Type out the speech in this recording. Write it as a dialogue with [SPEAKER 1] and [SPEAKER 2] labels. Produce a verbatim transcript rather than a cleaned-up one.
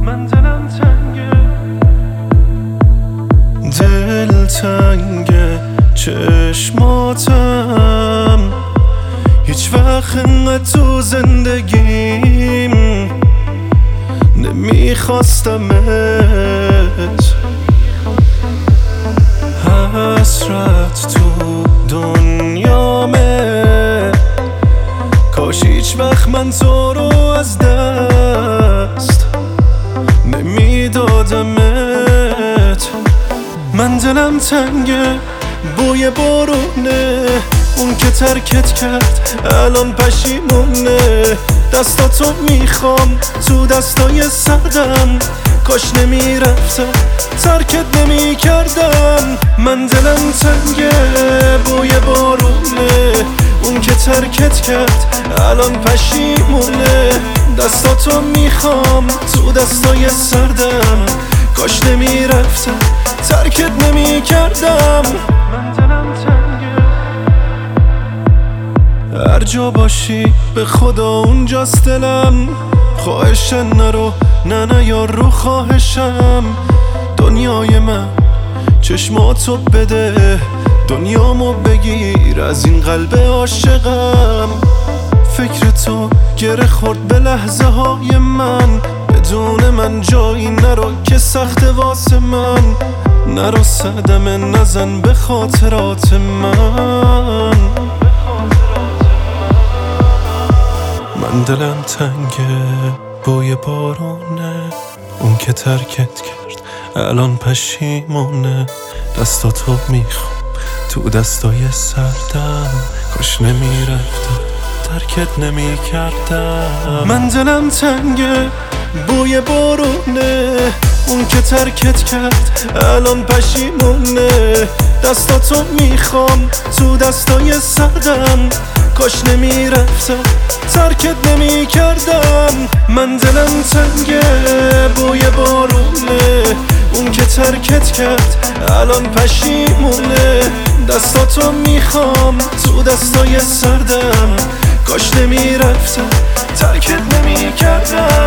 [SPEAKER 1] من دلم تنگه، دل تنگه، چشماتم هیچ وقت انقدر تو زندگیم نمیخواستمت. حسرت تو دنیامه، کاش هیچ وقت من تو رو از دست نمیدادمت. من دلم تنگه، بوی بارونه، اون که ترکت کرد الان پشیمونه. دستاتو میخوام تو دستای سردم، کاش نمیرفتم ترکت نمیکردم. من دلم تنگه، بوی بارونه، اون که ترکت کرد الان پشیمونه. دستاتو میخوام تو دستای سردم، کاش نمیرفتم ترکت نمیکردم. من دلم تنگه، هر جا باشی به خدا اونجاست دلم. خواهشن نرو، نه نه یار رو خواهشم. دنیای من چشماتو بده، دنیامو بگیر از این قلب عاشقم. فکر تو گره خورد به لحظه های من، بدون من جایی نرو که سخت واسه من. نرو صدمه نزن به خاطرات من. من دلم تنگه، بوی بارونه، اون که ترکت کرد الان پشیمونه. دستاتو میخوام تو دستای سردم، کاش نمیرفتم ترکت نمیکردم. من دلم تنگه، بوی بارونه، اون که ترکت کرد الان پشیمونه. دستاتو میخوام تو دستای سردم، کاش نمیرفتم ترکت نمیکردم. من دلم تنگه، بوی بارونه، اون که ترکت کرد الان پشیمونه. دستاتو میخوام تو دستای سردم، کاش نمیرفتم ترکت نمیکردم.